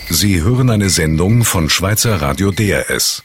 Sie hören eine Sendung von Schweizer Radio DRS.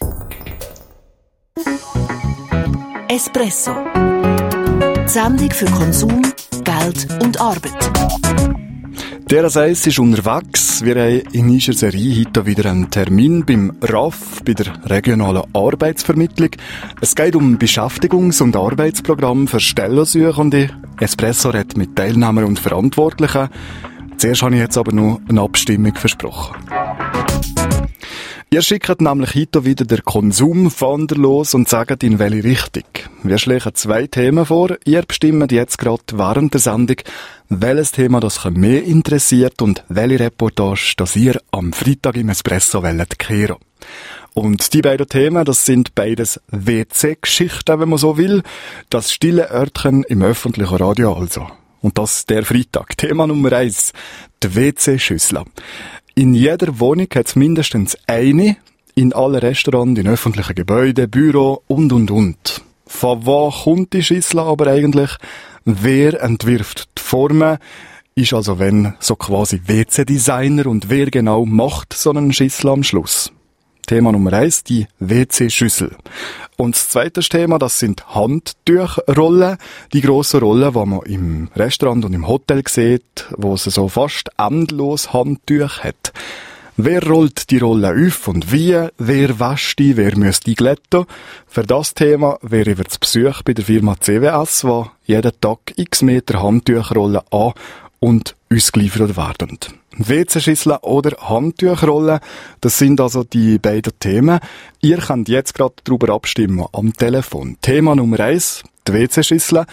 Espresso. Die Sendung für Konsum, Geld und Arbeit. DRS ist unterwegs. Wir haben in unserer Serie heute wieder einen Termin beim RAF, bei der regionalen Arbeitsvermittlung. Es geht um Beschäftigungs- und Arbeitsprogramme für Stellensuchende. Espresso redet mit Teilnehmern und Verantwortlichen. Zuerst habe ich jetzt aber noch eine Abstimmung versprochen. Ihr schickt nämlich heute wieder den Konsumfahnder los und sagt, in welche Richtung. Wir schlagen 2 Themen vor. Ihr bestimmt jetzt gerade während der Sendung, welches Thema das mehr interessiert und welche Reportage das ihr am Freitag im Espresso wollt hören. Und die beiden Themen, das sind beides WC-Geschichten, wenn man so will. Das stille Örtchen im öffentlichen Radio also. Und das der Freitag. Thema Nummer 1. Die WC-Schüssel. In jeder Wohnung hat es mindestens eine, in allen Restaurants, in öffentlichen Gebäuden, Büro und. Von wo kommt die Schüssel aber eigentlich? Wer entwirft die Formen? Ist also wenn so quasi WC-Designer und wer genau macht so einen Schüssel am Schluss? Thema Nummer 1, die WC-Schüssel. Und das zweite Thema, das sind Handtuchrollen. Die grossen Rollen, die man im Restaurant und im Hotel sieht, wo es so fast endlos Handtücher hat. Wer rollt die Rollen auf und wie? Wer wäscht die? Wer müsste die glätten? Für das Thema wäre ich zu Besuch bei der Firma CWS, wo jeden Tag x Meter Handtuchrollen an- und ausgeliefert werden. WC-Schüsseln oder Handtuchrollen, das sind also die beiden Themen. Ihr könnt jetzt gerade darüber abstimmen am Telefon. Thema Nummer 1, die WC-Schüsseln,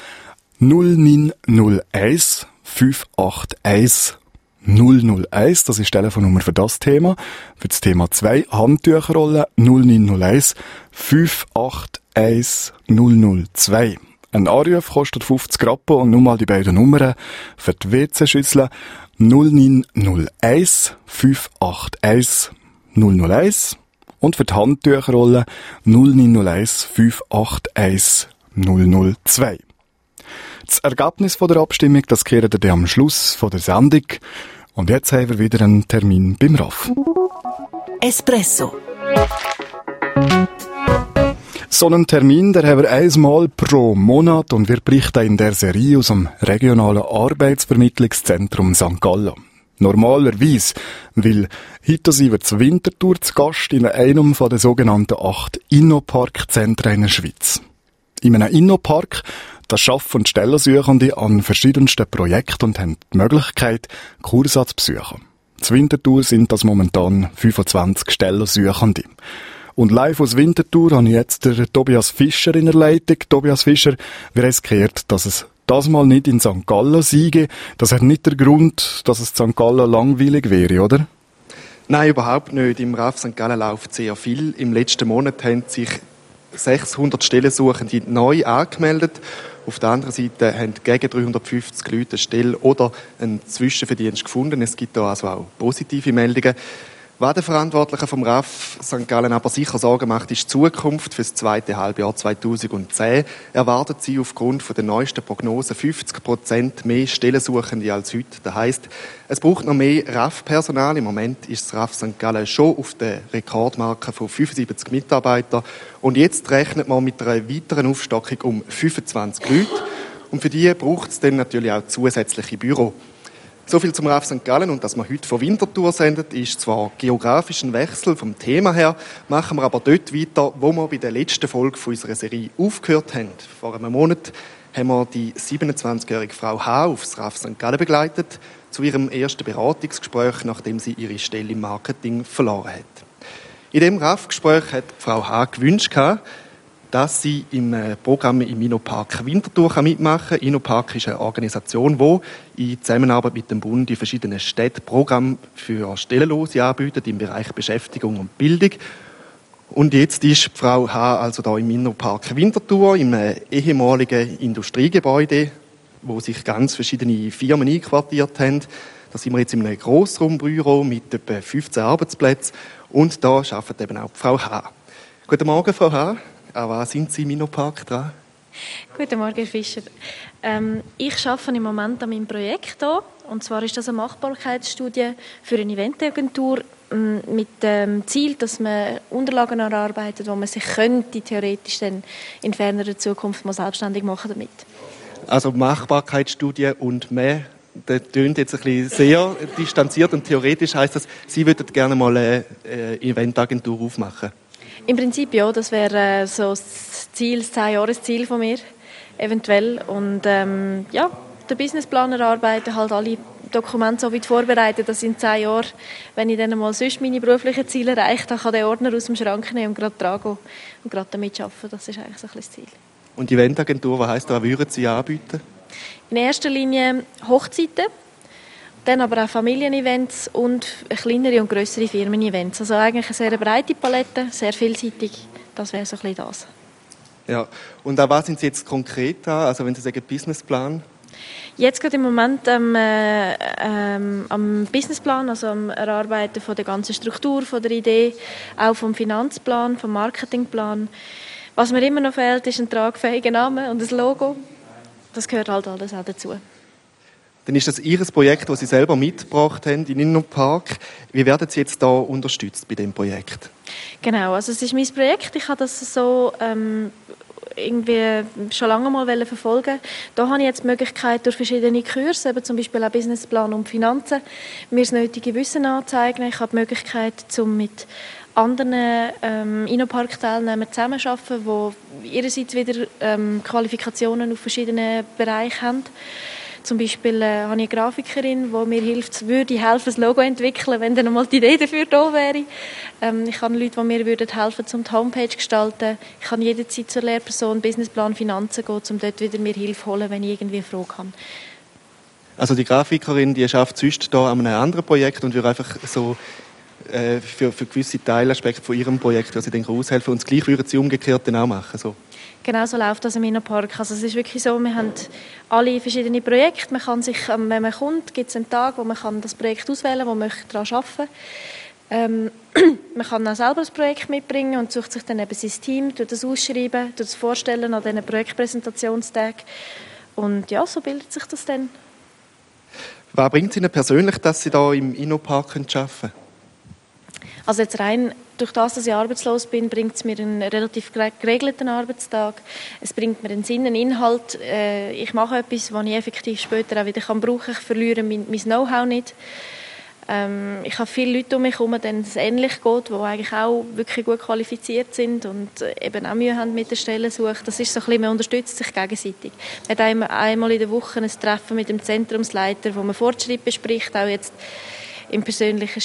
0901 581 001, das ist die Telefonnummer für das Thema. Für das Thema 2, Handtuchrollen, 0901 581 002. Ein Anruf kostet 50 Rappen und nun mal die beiden Nummern für die WC-Schüssel 0901 581 001 und für die Handtuchrollen 0901 581 002. Das Ergebnis von der Abstimmung, das kehrt ihr am Schluss von der Sendung. Und jetzt haben wir wieder einen Termin beim RAF. Espresso. So einen Termin, der haben wir einmal pro Monat und wir berichten in der Serie aus dem regionalen Arbeitsvermittlungszentrum St. Gallen. Normalerweise, weil heute sind wir zur Winterthur zu Gast in einem von den sogenannten 8 Innopark-Zentren in der Schweiz. In einem Innopark, da arbeiten Stellensuchende an verschiedensten Projekten und haben die Möglichkeit, Kurse zu besuchen. Zur Winterthur sind das momentan 25 Stellensuchende. Und live aus Winterthur habe ich jetzt den Tobias Fischer in der Leitung. Tobias Fischer, wir haben gehört, dass es das mal nicht in St. Gallen sei. Das hat nicht den Grund, dass es in St. Gallen langweilig wäre, oder? Nein, überhaupt nicht. Im RAF St. Gallen läuft sehr viel. Im letzten Monat haben sich 600 Stellensuchende neu angemeldet. Auf der anderen Seite haben gegen 350 Leute eine Stelle oder einen Zwischenverdienst gefunden. Es gibt da also auch positive Meldungen. Was der Verantwortliche vom RAF St. Gallen aber sicher Sorgen macht, ist die Zukunft für das zweite Halbjahr 2010. Erwartet sie aufgrund der neuesten Prognosen 50% mehr Stellensuchende als heute. Das heisst, es braucht noch mehr RAF-Personal. Im Moment ist das RAF St. Gallen schon auf der Rekordmarke von 75 Mitarbeitern. Und jetzt rechnet man mit einer weiteren Aufstockung um 25 Leute. Und für die braucht es dann natürlich auch zusätzliche Büros. So viel zum RAF St. Gallen und dass wir heute von Winterthur sendet, ist zwar geografisch ein Wechsel vom Thema her, machen wir aber dort weiter, wo wir bei der letzten Folge von unserer Serie aufgehört haben. Vor einem Monat haben wir die 27-jährige Frau H. aufs RAF St. Gallen begleitet, zu ihrem ersten Beratungsgespräch, nachdem sie ihre Stelle im Marketing verloren hat. In dem RAF-Gespräch hat Frau H. gewünscht, dass sie im Programm im Innopark Winterthur mitmachen kann. Innopark ist eine Organisation, die in Zusammenarbeit mit dem Bund in verschiedenen Städten Programme für Stellenlose anbietet im Bereich Beschäftigung und Bildung. Und jetzt ist Frau H. also da im Innopark Winterthur, im ehemaligen Industriegebäude, wo sich ganz verschiedene Firmen einquartiert haben. Da sind wir jetzt in einem Grossraumbüro mit etwa 15 Arbeitsplätzen und da arbeitet eben auch Frau H. Guten Morgen, Frau H. An was sind Sie im Innopark dran? Guten Morgen, Herr Fischer. Ich arbeite im Moment an meinem Projekt hier. Und zwar ist das eine Machbarkeitsstudie für eine Eventagentur mit dem Ziel, dass man Unterlagen erarbeitet, wo man sich theoretisch dann in fernerer Zukunft mal selbstständig machen damit. Also Machbarkeitsstudie und mehr, das klingt jetzt ein bisschen sehr distanziert und theoretisch heisst das, Sie würden gerne mal eine Eventagentur aufmachen? Im Prinzip ja, das wäre so das 10-Jahres-Ziel von mir, eventuell. Und den Businessplan erarbeiten, halt alle Dokumente so weit vorbereiten, dass in 10 Jahren, wenn ich dann mal sonst meine beruflichen Ziele erreiche, dann kann der Ordner aus dem Schrank nehmen und gerade dran gehen und gerade damit arbeiten. Das ist eigentlich so ein bisschen das Ziel. Und die Eventagentur, was heisst das, was würden Sie anbieten? In erster Linie Hochzeiten, dann aber auch Familienevents und kleinere und grössere Firmen-Events. Also eigentlich eine sehr breite Palette, sehr vielseitig. Das wäre so ein bisschen das. Ja. Und an was sind Sie jetzt konkret da? Also wenn Sie sagen Businessplan? Jetzt gerade im Moment am Businessplan, also am Erarbeiten von der ganzen Struktur, von der Idee, auch vom Finanzplan, vom Marketingplan. Was mir immer noch fehlt, ist ein tragfähiger Name und ein Logo. Das gehört halt alles auch dazu. Dann ist das Ihr Projekt, das Sie selber mitgebracht haben in InnoPark. Wie werden Sie jetzt da unterstützt bei dem Projekt? Genau, also es ist mein Projekt. Ich habe das so irgendwie schon lange mal verfolgen. Da habe ich jetzt die Möglichkeit, durch verschiedene Kurse, eben zum Beispiel auch Businessplan und Finanzen, mir das nötige Wissen anzuzeigen. Ich habe die Möglichkeit, mit anderen InnoPark-Teilnehmern zusammenzuarbeiten, die ihrerseits wieder Qualifikationen auf verschiedenen Bereichen haben. Zum Beispiel habe ich eine Grafikerin, die mir würde helfen, das Logo zu entwickeln, wenn dann einmal die Idee dafür da wäre. Ich habe Leute, die mir helfen würden, die Homepage zu gestalten. Ich kann jederzeit zur Lehrperson Businessplan Finanzen gehen, um dort wieder mir Hilfe zu holen, wenn ich irgendwie eine Frage habe. Also die Grafikerin, die arbeitet sonst da an einem anderen Projekt und würde einfach so für gewisse Teilaspekte von ihrem Projekt, was sie dann aushelfen, und das Gleiche würden sie umgekehrt dann auch machen. So. Genau so läuft das im InnoPark. Also es ist wirklich so, wir haben alle verschiedene Projekte. Man kann sich, wenn man kommt, gibt es einen Tag, wo man das Projekt auswählen kann, wo man daran arbeiten möchte. Man kann auch selber das Projekt mitbringen und sucht sich dann eben sein Team, tut das ausschreiben, tut das vorstellen an diesen Projektpräsentationstagen. Und ja, so bildet sich das dann. Was bringt es Ihnen persönlich, dass Sie da im InnoPark arbeiten können? Also jetzt rein durch das, dass ich arbeitslos bin, bringt es mir einen relativ geregelten Arbeitstag. Es bringt mir einen Sinn, einen Inhalt. Ich mache etwas, das ich effektiv später auch wieder brauchen kann. Ich verliere mein Know-how nicht. Ich habe viele Leute um mich herum, denen es ähnlich geht, die eigentlich auch wirklich gut qualifiziert sind und eben auch Mühe haben mit der Stellensuche. Das ist so ein bisschen, man unterstützt sich gegenseitig. Man hat einmal in der Woche ein Treffen mit dem Zentrumsleiter, wo man Fortschritt bespricht, auch jetzt im persönlichen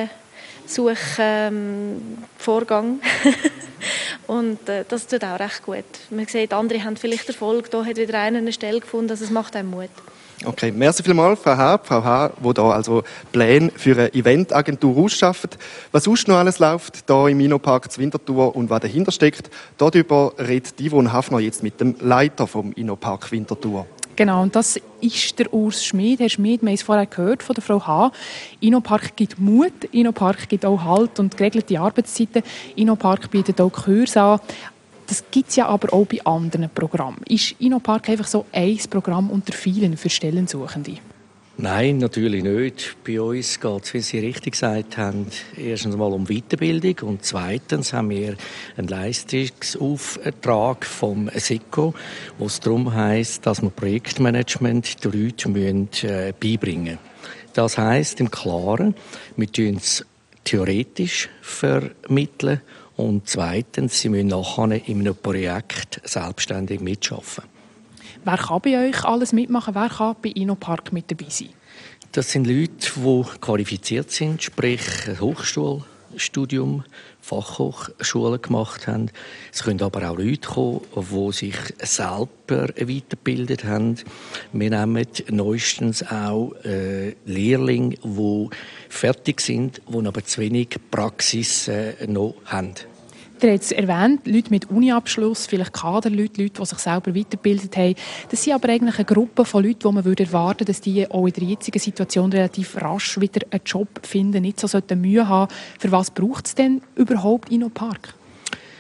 Vorgang. Und das tut auch recht gut. Man sieht, andere haben vielleicht Erfolg, da hat wieder einer eine Stelle gefunden, also es macht einem Mut. Okay, merci vielmals, Frau H., die da also Pläne für eine Eventagentur ausschafft. Was sonst noch alles läuft hier im InnoPark Winterthur und was dahinter steckt, darüber redet Yvonne Hafner jetzt mit dem Leiter vom InnoPark Winterthur. Genau, und das ist der Urs Schmid. Herr Schmid, wir haben es vorher gehört von der Frau H. InnoPark gibt Mut, InnoPark gibt auch Halt und geregelte Arbeitszeiten. InnoPark bietet auch Kurse an. Das gibt es ja aber auch bei anderen Programmen. Ist InnoPark einfach so ein Programm unter vielen für Stellensuchende? Nein, natürlich nicht. Bei uns geht es, wie Sie richtig gesagt haben, erstens mal um Weiterbildung und zweitens haben wir einen Leistungsauftrag vom SECO, wo es darum heisst, dass wir Projektmanagement den Leuten beibringen müssen. Das heisst im Klaren, wir tun es theoretisch vermitteln und zweitens, sie müssen nachher in einem Projekt selbstständig mitarbeiten. Wer kann bei euch alles mitmachen? Wer kann bei InnoPark mit dabei sein? Das sind Leute, die qualifiziert sind, sprich ein Hochschulstudium, Fachhochschulen gemacht haben. Es können aber auch Leute kommen, die sich selber weitergebildet haben. Wir nehmen neuestens auch Lehrlinge, die fertig sind, die aber zu wenig Praxis noch haben. Ihr habt es erwähnt, Leute mit Uniabschluss, vielleicht Kaderleute, Leute, die sich selber weitergebildet haben. Das sind aber eigentlich eine Gruppe von Leuten, die man erwarten würde, dass die auch in der jetzigen Situation relativ rasch wieder einen Job finden, nicht so Mühe haben. Für was braucht es denn überhaupt InnoPark?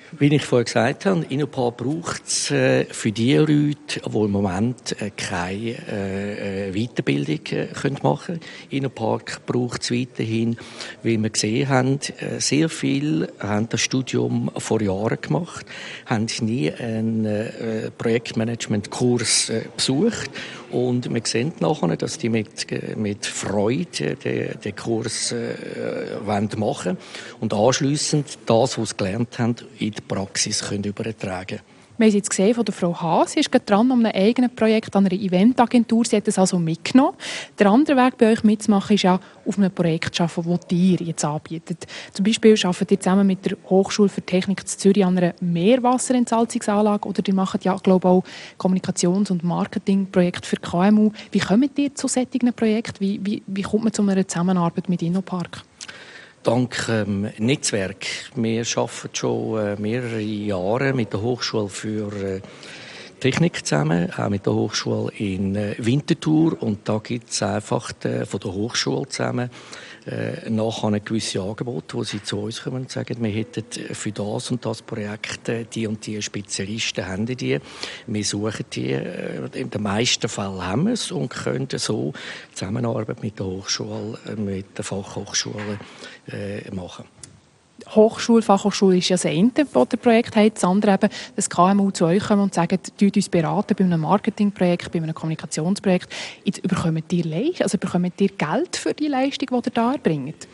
Wie ich vorhin gesagt habe, InnoPark braucht es für die Leute, die im Moment keine Weiterbildung machen können. InnoPark braucht es weiterhin, weil wir gesehen haben, sehr viele haben das Studium vor Jahren gemacht, haben nie einen Projektmanagement-Kurs besucht. Und wir sehen nachher, dass die mit Freude den Kurs machen wollen und anschliessend das, was sie gelernt haben, in die Praxis übertragen können. Wir haben es jetzt gesehen von der Frau Haas. Sie ist gerade dran an einem eigenen Projekt, an einer Eventagentur. Sie hat es also mitgenommen. Der andere Weg bei euch mitzumachen, ist ja auf einem Projekt zu arbeiten, das ihr jetzt anbietet. Zum Beispiel arbeitet ihr zusammen mit der Hochschule für Technik zu Zürich an einer Meerwasserentsalzungsanlage oder ihr macht ja, glaube ich, auch Kommunikations- und Marketingprojekte für KMU. Wie kommt ihr zu solchen Projekten? Wie kommt man zu einer Zusammenarbeit mit InnoPark? Dank Netzwerk. Wir arbeiten schon mehrere Jahre mit der Hochschule für Technik zusammen, auch mit der Hochschule in Winterthur. Und da gibt es einfach von der Hochschule zusammen nachher eine gewisse Angebote, wo sie zu uns kommen und sagen, wir hätten für das und das Projekt die und die Spezialisten, haben die. Wir suchen die. In den meisten Fällen haben wir es und können so Zusammenarbeit mit der Hochschule, mit der Fachhochschule machen. Hochschule, Fachhochschule ist ja das eine, das ihr Projekt hat. Das andere eben, dass KMU zu euch kommen und sagen, uns beraten bei einem Marketingprojekt, bei einem Kommunikationsprojekt. Jetzt bekommt ihr Geld für die Leistung, die ihr da erbringt?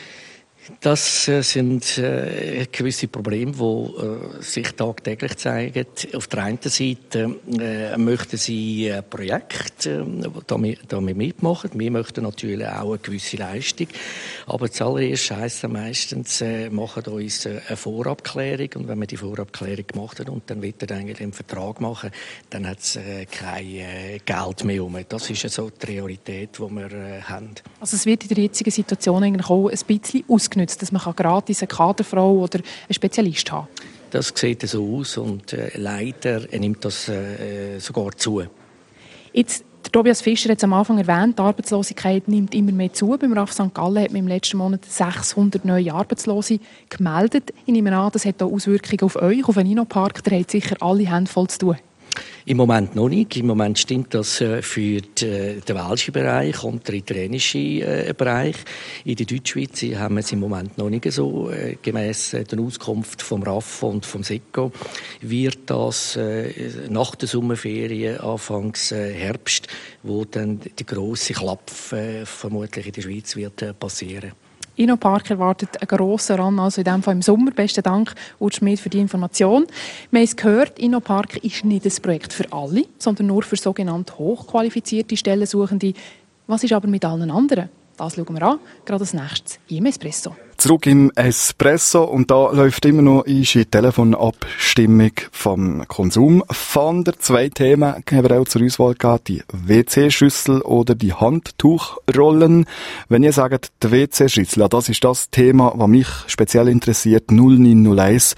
Das sind gewisse Probleme, die sich tagtäglich zeigen. Auf der einen Seite möchten sie Projekte damit mitmachen. Wir möchten natürlich auch eine gewisse Leistung. Aber zuallererst heisst es meistens, machen uns eine Vorabklärung. Und wenn wir die Vorabklärung gemacht haben und dann wieder eigentlich einen Vertrag machen, dann hat es kein Geld mehr um. Das ist so die Realität, die wir haben. Also es wird in der jetzigen Situation eigentlich auch ein bisschen ausgenutzt, dass man gratis eine Kaderfrau oder einen Spezialist haben kann? Das sieht so aus und leider nimmt das sogar zu. Jetzt, der Tobias Fischer hat es am Anfang erwähnt, die Arbeitslosigkeit nimmt immer mehr zu. Beim RAF St. Gallen hat man im letzten Monat 600 neue Arbeitslose gemeldet. Ich nehme an, das hat auch Auswirkungen auf euch, auf den InnoPark. Ihr habt sicher alle Hände voll zu tun. Im Moment noch nicht. Im Moment stimmt das für den welschen Bereich und den italienischen Bereich. In der Deutschschweiz haben wir es im Moment noch nicht so. Gemäss der Auskunft vom RAF und vom SECO wird das nach der Sommerferien, Anfangs Herbst, wo dann der grosse Klapp vermutlich in der Schweiz wird passieren. InnoPark erwartet einen grossen Run, also in diesem Fall im Sommer. Besten Dank, Urs Schmid, für die Information. Wir haben es gehört, InnoPark ist nicht ein Projekt für alle, sondern nur für sogenannte hochqualifizierte Stellensuchende. Was ist aber mit allen anderen? Das schauen wir an, gerade als nächstes im Espresso. Zurück im Espresso und da läuft immer noch die Telefonabstimmung vom Konsumfinder. 2 Themen haben wir auch zur Auswahl gehabt, die WC-Schüssel oder die Handtuchrollen. Wenn ihr sagt, die WC-Schüssel, das ist das Thema, was mich speziell interessiert, 0901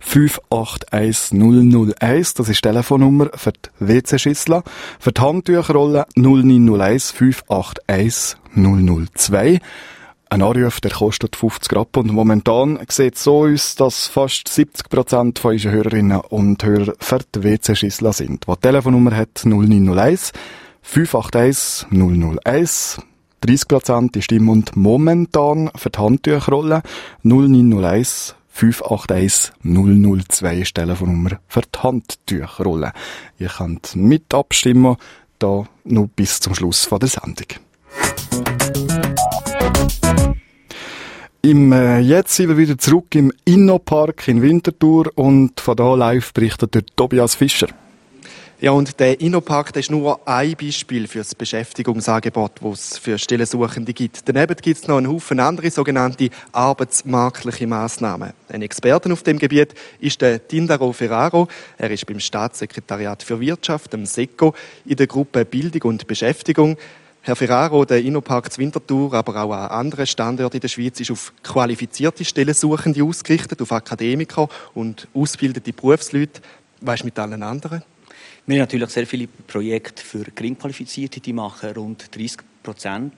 581 001, das ist die Telefonnummer für die WC-Schüssel. Für die Handtuchrollen 0901 581 002. Ein Anruf, der kostet 50 Rappen und momentan sieht es so aus, dass fast 70% von unseren Hörerinnen und Hörer für die WC-Schüssel sind. Die Telefonnummer hat 0901 581 001. 30% ist Stimme und momentan für die Handtuchrolle 0901 581 002 ist die Telefonnummer für die Handtuchrolle. Ihr könnt mit abstimmen, da noch bis zum Schluss von der Sendung. Jetzt sind wir wieder zurück im InnoPark in Winterthur und von da live berichtet der Tobias Fischer. Ja, und der InnoPark, ist nur ein Beispiel für das Beschäftigungsangebot, das es für Stellensuchende gibt. Daneben gibt es noch einen Haufen andere sogenannte arbeitsmarktliche Massnahmen. Ein Experte auf dem Gebiet ist der Tindaro Ferraro. Er ist beim Staatssekretariat für Wirtschaft, dem SECO, in der Gruppe Bildung und Beschäftigung. Herr Ferraro, der InnoPark zu Winterthur, aber auch an anderen Standorten in der Schweiz, ist auf qualifizierte Stellensuchende ausgerichtet, auf Akademiker und ausgebildete Berufsleute. Was ist mit allen anderen? Wir haben natürlich sehr viele Projekte für Geringqualifizierte, die machen rund 30%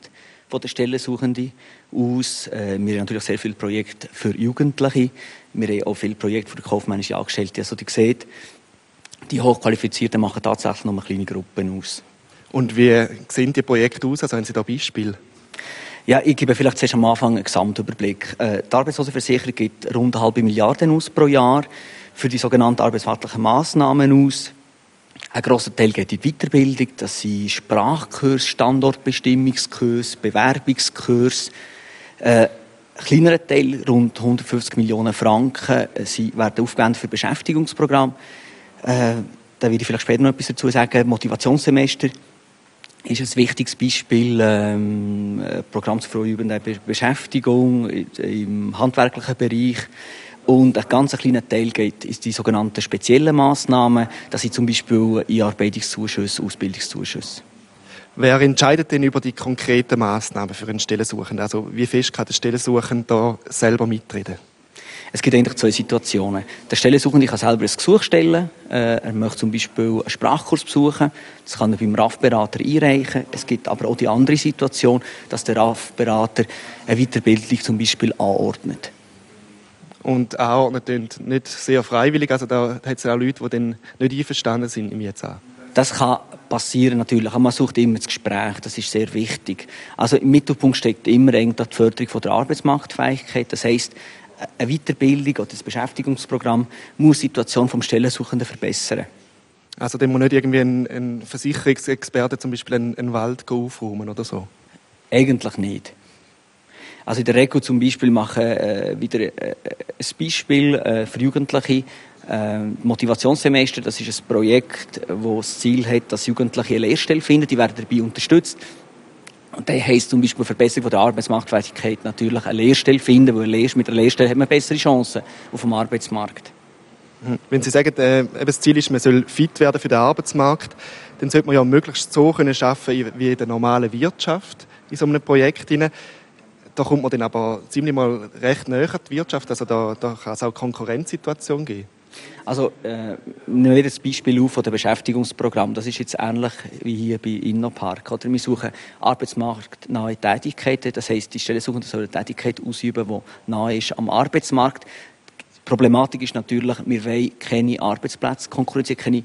von den Stellensuchenden aus. Wir haben natürlich sehr viele Projekte für Jugendliche. Wir haben auch viele Projekte für kaufmännische Angestellte. Also ihr seht, die Hochqualifizierten machen tatsächlich nur kleine Gruppen aus. Und wie sehen die Projekte aus? Also haben Sie da Beispiele? Ja, ich gebe vielleicht zuerst am Anfang einen Gesamtüberblick. Die Arbeitslosenversicherung gibt rund 0,5 Milliarden aus pro Jahr für die sogenannten arbeitsrechtlichen Massnahmen aus. Ein grosser Teil geht in die Weiterbildung. Das sind Sprachkurse, Standortbestimmungskurse, Bewerbungskurse. Ein kleinerer Teil, rund 150 Millionen Franken, werden aufgewendet für Beschäftigungsprogramme. Da werde ich vielleicht später noch etwas dazu sagen. Motivationssemester ist ein wichtiges Beispiel. Programm zur frühen Beschäftigung im handwerklichen Bereich. Und ein ganz kleiner Teil geht in die sogenannten speziellen Massnahmen. Das sind zum Beispiel Einarbeitungszuschüsse, Ausbildungszuschüsse. Wer entscheidet denn über die konkreten Massnahmen für einen Stellensuchenden? Also wie fest kann der Stellensuchende da selber mitreden? Es gibt eigentlich zwei Situationen. Der Stellensuchende kann selber ein Gesuch stellen. Er möchte zum Beispiel einen Sprachkurs besuchen. Das kann er beim RAF-Berater einreichen. Es gibt aber auch die andere Situation, dass der RAF-Berater eine Weiterbildung zum Beispiel anordnet. Und anordnen nicht sehr freiwillig. Also da hat es auch Leute, die dann nicht einverstanden sind im Jetzt an. Das kann passieren natürlich. Man sucht immer das Gespräch. Das ist sehr wichtig. Also im Mittelpunkt steht immer die Förderung von der Arbeitsmarktfähigkeit. Das heisst, eine Weiterbildung oder das Beschäftigungsprogramm muss die Situation des Stellensuchenden verbessern. Also dann muss nicht irgendwie ein Versicherungsexperte zum Beispiel einen Wald aufräumen oder so? Eigentlich nicht. Also in der Regel zum Beispiel machen wieder ein Beispiel für Jugendliche. Motivationssemester, das ist ein Projekt, das das Ziel hat, dass Jugendliche eine Lehrstelle finden. Die werden dabei unterstützt. Und das heisst zum Beispiel Verbesserung der Arbeitsmarktfähigkeit natürlich eine Lehrstelle finden, weil mit einer Lehrstelle hat man bessere Chancen auf dem Arbeitsmarkt. Wenn Sie sagen, das Ziel ist, man soll fit werden für den Arbeitsmarkt, dann sollte man ja möglichst so arbeiten wie in der normalen Wirtschaft in so einem Projekt. Da kommt man dann aber ziemlich mal recht näher an die Wirtschaft. Also da kann es auch Konkurrenzsituationen geben. Also, nehmen wir das Beispiel auf von dem Beschäftigungsprogramm. Das ist jetzt ähnlich wie hier bei InnoPark. Oder? Wir suchen arbeitsmarktnahe Tätigkeiten. Das heisst, die Stellensuchenden sollen eine Tätigkeit ausüben, die nahe ist am Arbeitsmarkt. Die Problematik ist natürlich, wir wollen keine Arbeitsplätze konkurrenzieren,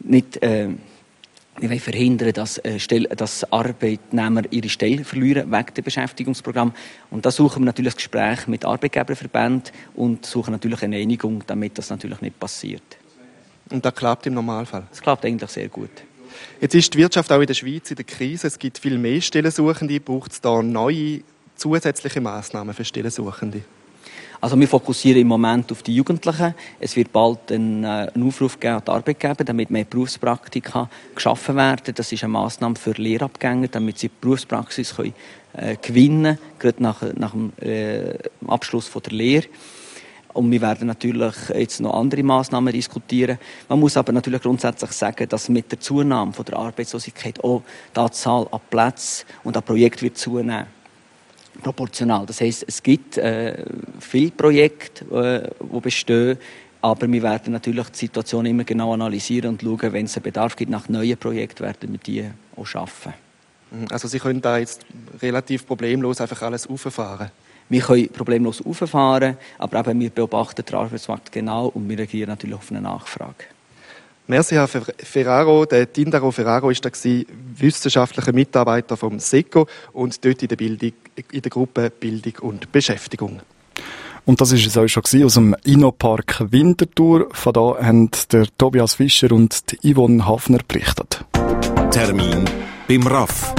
wir wollen verhindern, dass Arbeitnehmer ihre Stelle verlieren wegen dem Beschäftigungsprogramm. Und da suchen wir natürlich das Gespräch mit Arbeitgeberverbänden und suchen natürlich eine Einigung, damit das natürlich nicht passiert. Und das klappt im Normalfall? Das klappt eigentlich sehr gut. Jetzt ist die Wirtschaft auch in der Schweiz in der Krise. Es gibt viel mehr Stellensuchende. Braucht es da neue zusätzliche Massnahmen für Stellensuchende? Also wir fokussieren im Moment auf die Jugendlichen. Es wird bald einen Aufruf geben an die Arbeitgeber, damit mehr Berufspraktika geschaffen werden. Das ist eine Massnahme für Lehrabgänger, damit sie die Berufspraxis gewinnen können, gerade nach dem Abschluss von der Lehre. Und wir werden natürlich jetzt noch andere Massnahmen diskutieren. Man muss aber natürlich grundsätzlich sagen, dass mit der Zunahme von der Arbeitslosigkeit auch die Anzahl an Plätzen und an Projekten wird zunehmen. Proportional. Das heisst, es gibt viele Projekte, die bestehen, aber wir werden natürlich die Situation immer genau analysieren und schauen, wenn es einen Bedarf gibt nach neuen Projekten, werden wir die auch schaffen. Also Sie können da jetzt relativ problemlos einfach alles auffahren? Wir können problemlos auffahren, aber eben wir beobachten den Arbeitsmarkt genau und wir reagieren natürlich auf eine Nachfrage. Merci, Herr Ferraro. Der Tindaro Ferraro war wissenschaftlicher Mitarbeiter vom SECO und dort in der Gruppe Bildung und Beschäftigung. Und das war es auch schon aus dem InnoPark Winterthur. Von da haben der Tobias Fischer und die Yvonne Hafner berichtet. Termin beim RAF.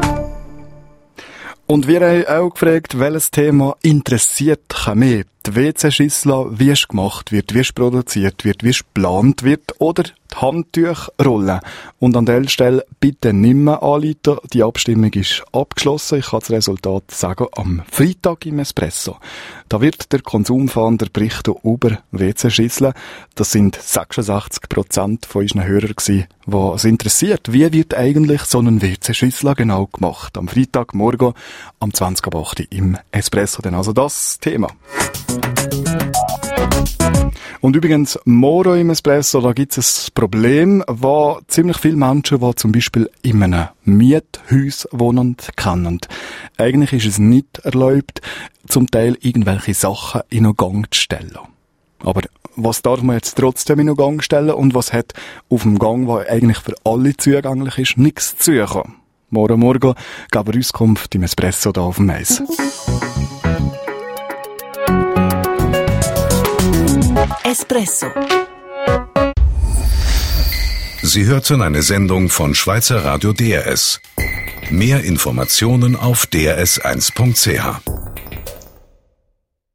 Und wir haben auch gefragt, welches Thema interessiert dich mehr? Die WC-Schüssel, wie es gemacht wird, wie es produziert wird, wie es geplant wird oder die Handtüchrollen. Und an der Stelle bitte nicht mehr anrufen. Die Abstimmung ist abgeschlossen. Ich kann das Resultat sagen am Freitag im Espresso. Da wird der Konsumfahnder berichten über WC-Schüsseln. Das sind 86% von unseren Hörern gewesen, die es interessiert. Wie wird eigentlich so ein WC-Schüssel genau gemacht? Am Freitagmorgen am 20.08 im Espresso. Dann also das Thema. Und übrigens, morgen im Espresso, da gibt es ein Problem, wo ziemlich viele Menschen, die zum Beispiel in einem Miethaus wohnen, kennen. Eigentlich ist es nicht erlaubt, zum Teil irgendwelche Sachen in einen Gang zu stellen. Aber was darf man jetzt trotzdem in einen Gang stellen und was hat auf dem Gang, der eigentlich für alle zugänglich ist, nichts zu suchen? Morgen geben wir Auskunft im Espresso hier auf dem Eis. Espresso. Sie hörten eine Sendung von Schweizer Radio DRS. Mehr Informationen auf drs1.ch.